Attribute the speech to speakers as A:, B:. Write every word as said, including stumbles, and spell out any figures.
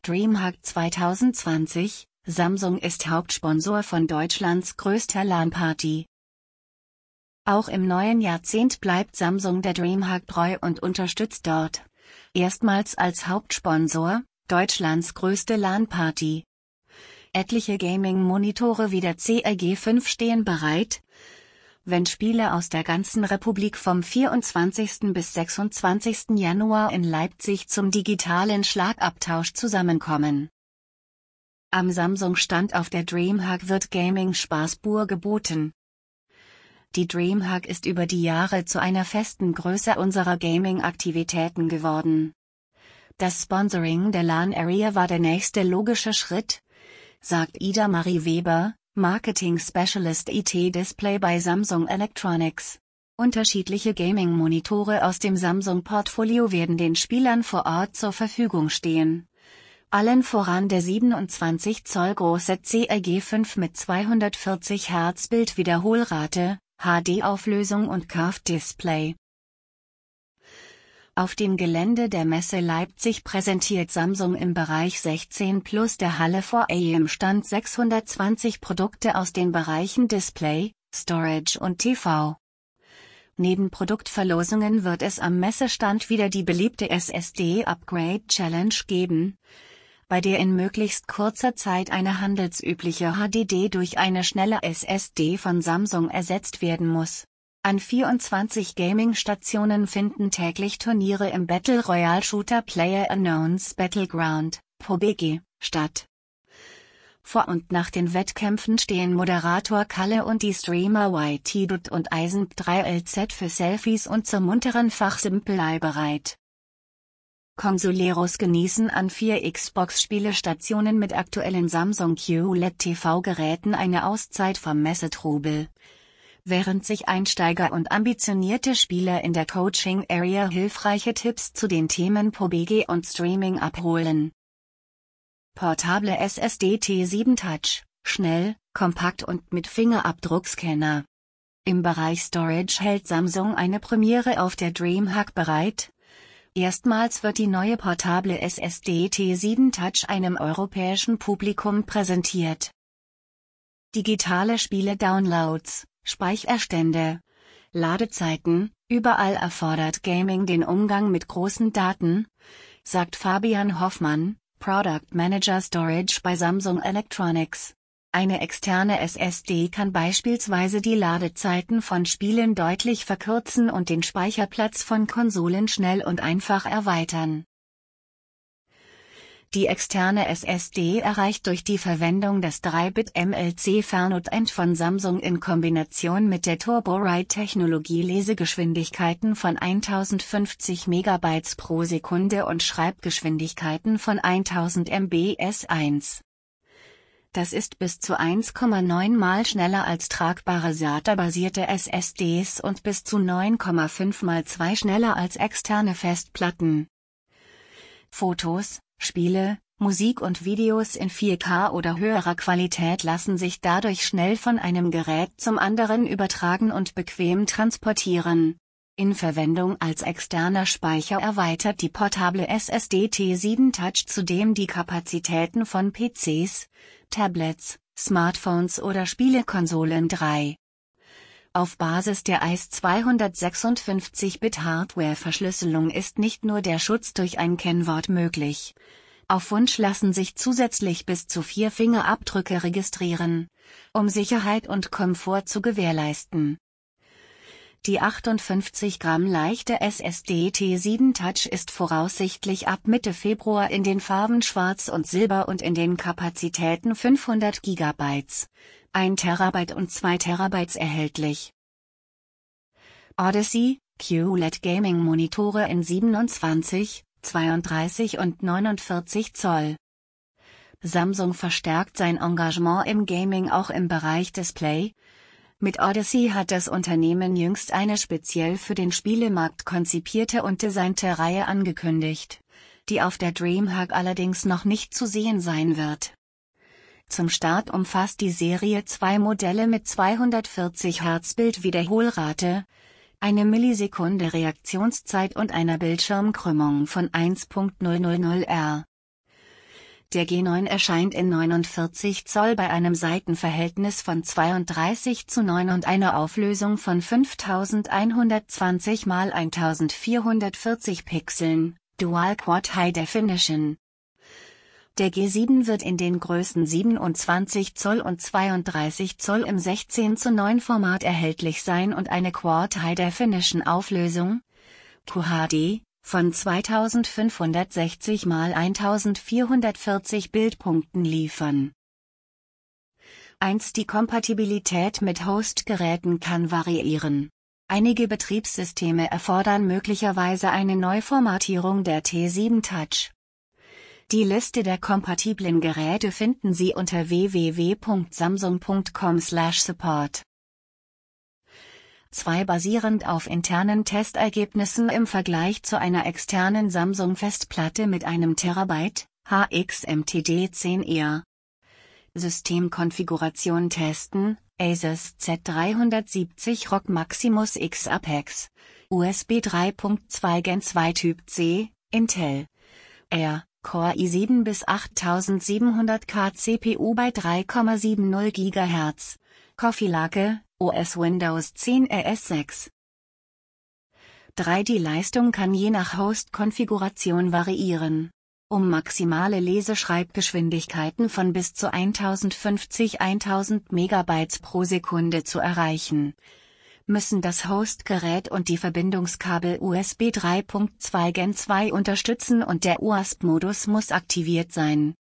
A: DreamHack zwanzig zwanzig, Samsung ist Hauptsponsor von Deutschlands größter LAN-Party. Auch im neuen Jahrzehnt bleibt Samsung der DreamHack treu und unterstützt dort, erstmals als Hauptsponsor, Deutschlands größte LAN-Party. Etliche Gaming-Monitore wie der C R G fünf stehen bereit, wenn Spiele aus der ganzen Republik vom vierundzwanzigsten bis sechsundzwanzigsten Januar in Leipzig zum digitalen Schlagabtausch zusammenkommen. Am Samsung-Stand auf der DreamHack wird Gaming-Spaß pur geboten. Die DreamHack ist über die Jahre zu einer festen Größe unserer Gaming-Aktivitäten geworden. Das Sponsoring der LAN-Area war der nächste logische Schritt, sagt Ida Marie Weber, Marketing Specialist I T-Display bei Samsung Electronics. Unterschiedliche Gaming-Monitore aus dem Samsung-Portfolio werden den Spielern vor Ort zur Verfügung stehen. Allen voran der siebenundzwanzig Zoll große C R G fünf mit zweihundertvierzig Hertz Bildwiederholrate, H D-Auflösung und Curved Display. Auf dem Gelände der Messe Leipzig präsentiert Samsung im Bereich sechzehn plus der Halle vor am Stand sechshundertzwanzig Produkte aus den Bereichen Display, Storage und T V. Neben Produktverlosungen wird es am Messestand wieder die beliebte S S D-Upgrade-Challenge geben, bei der in möglichst kurzer Zeit eine handelsübliche H D D durch eine schnelle S S D von Samsung ersetzt werden muss. An vierundzwanzig Gaming-Stationen finden täglich Turniere im Battle Royale Shooter PlayerUnknown's Battleground, P U B G, statt. Vor und nach den Wettkämpfen stehen Moderator Kalle und die Streamer Y T Dud und Eisen drei L Z für Selfies und zur munteren Fachsimpelei bereit. Consoleros genießen an vier Xbox-Spielestationen mit aktuellen Samsung Q L E D-T V-Geräten eine Auszeit vom Messetrubel, während sich Einsteiger und ambitionierte Spieler in der Coaching-Area hilfreiche Tipps zu den Themen P U B G und Streaming abholen. Portable S S D T sieben Touch, schnell, kompakt und mit Fingerabdruckscanner. Im Bereich Storage hält Samsung eine Premiere auf der DreamHack bereit. Erstmals wird die neue portable S S D T sieben Touch einem europäischen Publikum präsentiert. Digitale Spiele-Downloads, Speicherstände, Ladezeiten, überall erfordert Gaming den Umgang mit großen Daten, sagt Fabian Hoffmann, Product Manager Storage bei Samsung Electronics. Eine externe S S D kann beispielsweise die Ladezeiten von Spielen deutlich verkürzen und den Speicherplatz von Konsolen schnell und einfach erweitern. Die externe S S D erreicht durch die Verwendung des drei Bit M L C-Fernot-End von Samsung in Kombination mit der Turbo-Write-Technologie Lesegeschwindigkeiten von tausendfünfzig Megabytes pro Sekunde und Schreibgeschwindigkeiten von tausend Megabyte S eins. Das ist bis zu eins Komma neun Mal schneller als tragbare SATA-basierte S S Ds und bis zu neun Komma fünf Mal zwei schneller als externe Festplatten. Fotos, Spiele, Musik und Videos in vier K oder höherer Qualität lassen sich dadurch schnell von einem Gerät zum anderen übertragen und bequem transportieren. In Verwendung als externer Speicher erweitert die portable S S D T sieben Touch zudem die Kapazitäten von P Cs, Tablets, Smartphones oder Spielekonsolen drei. Auf Basis der I S zweihundertsechsundfünfzig Bit Hardware-Verschlüsselung ist nicht nur der Schutz durch ein Kennwort möglich. Auf Wunsch lassen sich zusätzlich bis zu vier Fingerabdrücke registrieren, um Sicherheit und Komfort zu gewährleisten. Die achtundfünfzig Gramm leichte S S D T sieben Touch ist voraussichtlich ab Mitte Februar in den Farben Schwarz und Silber und in den Kapazitäten fünfhundert Gigabyte, ein Terabyte und zwei Terabyte erhältlich. Odyssey, Q L E D Gaming Monitore in siebenundzwanzig, zweiunddreißig und neunundvierzig Zoll. Samsung verstärkt sein Engagement im Gaming auch im Bereich Display. Mit Odyssey hat das Unternehmen jüngst eine speziell für den Spielemarkt konzipierte und designte Reihe angekündigt, die auf der DreamHack allerdings noch nicht zu sehen sein wird. Zum Start umfasst die Serie zwei Modelle mit zweihundertvierzig Hertz Bildwiederholrate, eine Millisekunde Reaktionszeit und einer Bildschirmkrümmung von eins Komma null null null R. Der G neun erscheint in neunundvierzig Zoll bei einem Seitenverhältnis von zweiunddreißig zu neun und einer Auflösung von fünftausendeinhundertzwanzig mal eintausendvierhundertvierzig Pixeln, Dual Quad High Definition. Der G sieben wird in den Größen siebenundzwanzig Zoll und zweiunddreißig Zoll im sechzehn zu neun Format erhältlich sein und eine Quad High Definition Auflösung, Q H D, von zweitausendfünfhundertsechzig mal eintausendvierhundertvierzig Bildpunkten liefern. eins Die Kompatibilität mit Hostgeräten kann variieren. Einige Betriebssysteme erfordern möglicherweise eine Neuformatierung der T sieben Touch. Die Liste der kompatiblen Geräte finden Sie unter w w w punkt samsung punkt com slash support. zwei Basierend auf internen Testergebnissen im Vergleich zu einer externen Samsung-Festplatte mit einem Terabyte, H X M T D zehn R. Systemkonfiguration testen, Asus Z dreihundertsiebzig R O G Maximus X Apex, U S B drei Punkt zwei Gen zwei Typ C, Intel. R, Core i sieben bis achttausendsiebenhundert K C P U bei drei Komma siebzig Gigahertz, Coffee-Lake, O S Windows zehn R S sechs. drei Die Leistung kann je nach Host-Konfiguration variieren. Um maximale Leseschreibgeschwindigkeiten von bis zu tausendfünfzig bis tausend Megabytes pro Sekunde zu erreichen, müssen das Hostgerät und die Verbindungskabel U S B drei Punkt zwei Gen zwei unterstützen und der U A S B-Modus muss aktiviert sein.